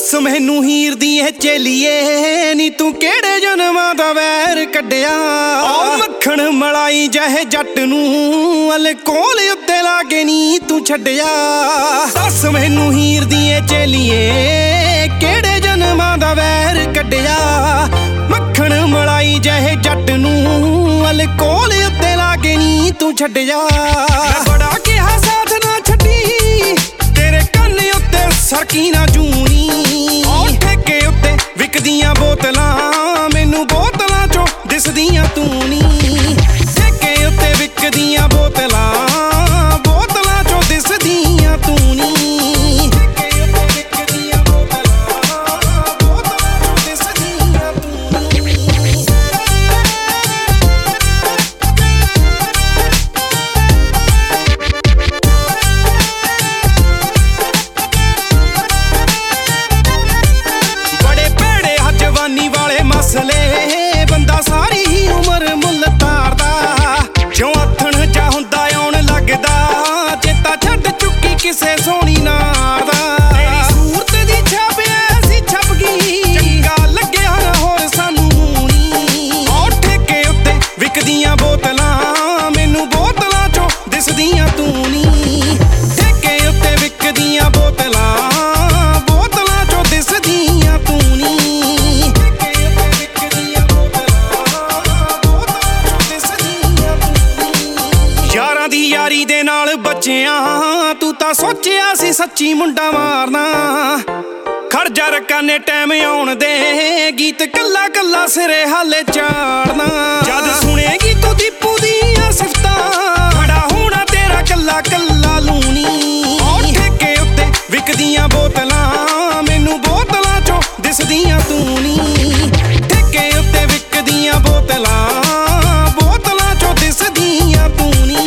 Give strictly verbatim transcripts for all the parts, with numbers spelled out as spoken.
दस मैनू हीर दी है चेलिए नी तू केड़े जन्मां दा वैर कड्डिया। ओ मक्खण मलाई जहे जट नूं अल कोल उत्ते लागे नी तू छड्डिया। दस मैनू हीर दी है चेलिए केड़े जन्मां दा वैर कड्डिया। मक्खण मलाई जहे जट नूं अल कोल उत्ते लागे नी तू छड्डिया। मैं बड़ा किहा साथ ना छड्डी तेरे कन्न उत्ते सरकी ना जूनी। ठेके उत्ते विकदियां बोतलां मैनू बोतलां चो दिसदियां तू नी। ठेके उत्ते विकदियां बोतलां बोतलां चो दिसदियां तू नी। वाले मसले बंदा सारी ही उम्र मुल तारदा। जो अथण जा हुंदा आउण लगदा चेता छड्ड चुकी किसे सोहनी नार दा। तेरी सूरत दी छाप ऐसी छप गई चंगा लग्या ना होर सानू नी। ओ ठेके उत्ते विकदियां बोतलां मैनू बोतलां चो दिसदियां तू नी। ठेके उत्ते विकदियां बोतलां बोतलां चो दिसदियां तू नी। यारां दी यारी दे नाल बचिया तू तां सोचिया सी सच्ची मुंडा मारना। खड़ जा रकाने टैम आउण दे गीत कल्ला कल्ला सिरे हाले चाड़ना। जद सुनेगी तू दीपू दियां सिफतां खड़ा होना तेरा कल्ला कल्ला लूनी। ओ ठेके उत्ते विकदियां बोतलां मैनू बोतलां चो दिसदियां तू नी। ठेके उत्ते विकदियां बोतलां बोतलां चो दिसदियां तू नी।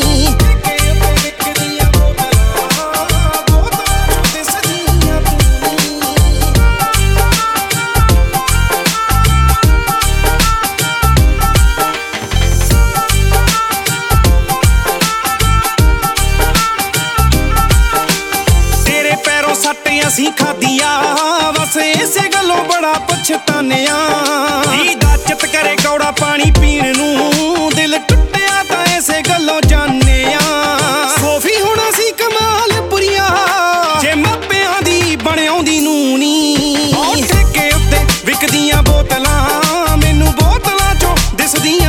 असी खादिया बस इसे गलों बड़ा पछताने। इजाजत करे कौड़ा पानी पीण नूं दिल टुटिया तां इसे गलों जाने। सोफी हुण असी कमाल पुरिया जे मापियां दी बण आउंदी नूनी। ठेके उत्ते विकदियां बोतलां मैनू बोतलां चो दिसदियां